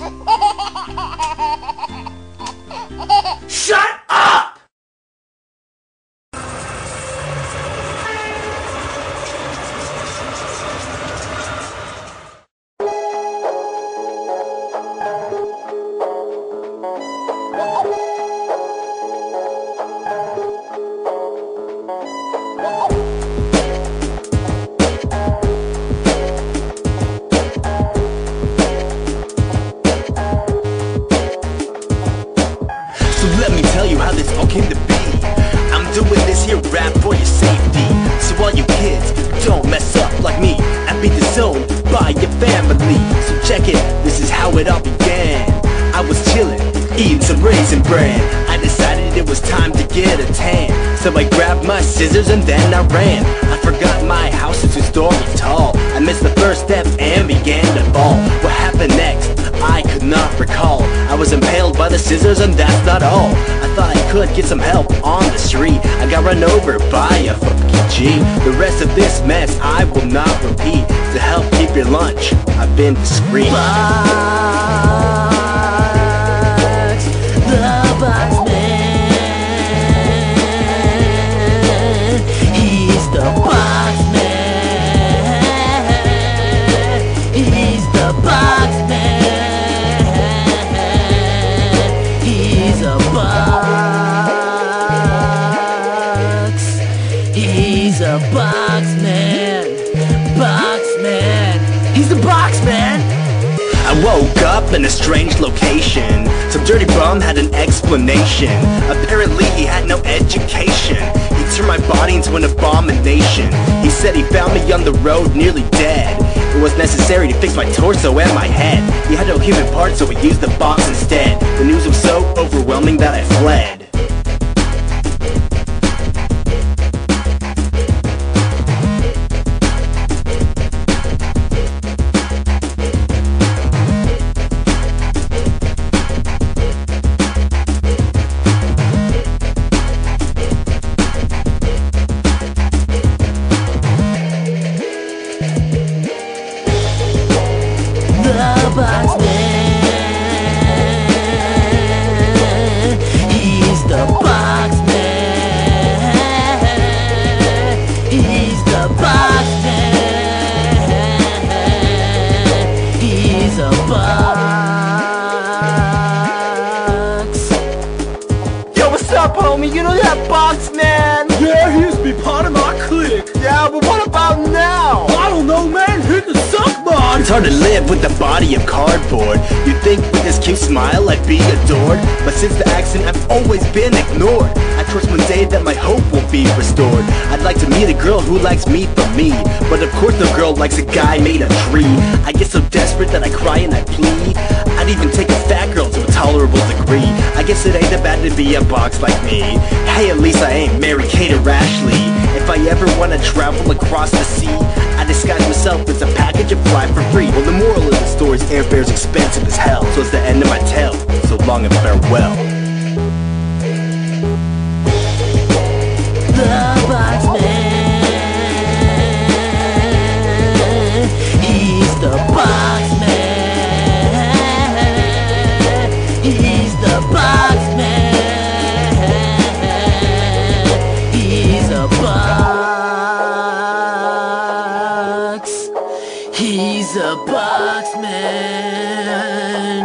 Shut up! So let me tell you how this all came to be. I'm doing this here rap for your safety. So all you kids, don't mess up like me and be disowned by your family. So check it, this is how it all began. I was chillin', eating some raisin bran. I decided it was time to get a tan. So I grabbed my scissors and then I ran. I forgot my house is 2 stories tall. I missed the first step and began to fall. What happened next? I could not recall. I was impaled by the scissors and that's not all. I thought I could get some help on the street. I got run over by a fucking G. The rest of this mess I will not repeat. To help keep your lunch, I've been discreet. The box man. He's the box man. He's the box man. He's a box. He's a box man. Box man. He's the box man. I woke up in a strange location. Some dirty bum had an explanation. Apparently he had no education. He turned my body into an abomination. He said he found me on the road nearly dead. It was necessary to fix my torso and my head. He had no human parts, so he used the box instead. The news was so overwhelming that I fled. The box man. He's the box man. He's the box man. He's a box. Yo, what's up, homie? You know that box man? Yeah, he used to be part of my clique. Yeah, but what about now? I don't know, man. He can suck, man. It's hard to live with the body of cardboard. You'd think with this cute smile I'd be adored, but since the accident I've always been ignored. I trust one day that my hope will be restored. I'd like to meet a girl who likes me for me, but of course no girl likes a guy made of tree. I get so desperate that I cry and I plead. I'd even take a fat girl to a tolerable degree. I guess it ain't that bad to be a box like me. Hey, at least I ain't Mary Kate or Ashley. If I ever wanna travel across the sea, I disguise myself as a package and fly for free. Well, the moral of the story is airfare's expensive as hell, so it's the end of my tale. So long and farewell. The box man. He's the box man. He's the box man. He's a box. He's a box man.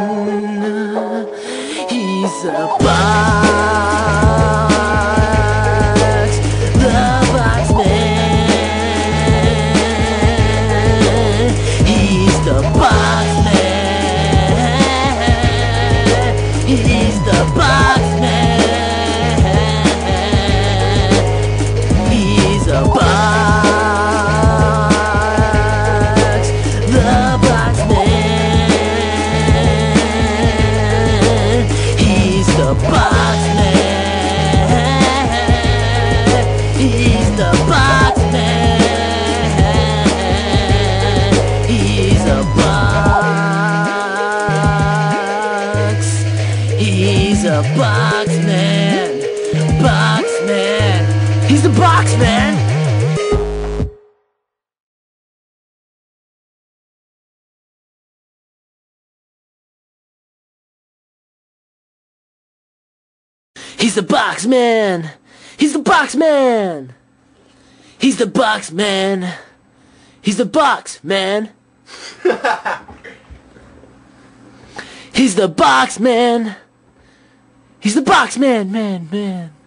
He's a box. The box man. He's the box man. He's the box man. He's a box. The box man. He's the box man. He's the box man. He's a box. He's a box man. Box man. He's the box man. He's the box man. He's the box man. He's the box man. He's the box man. He's the box man. He's the box man, man.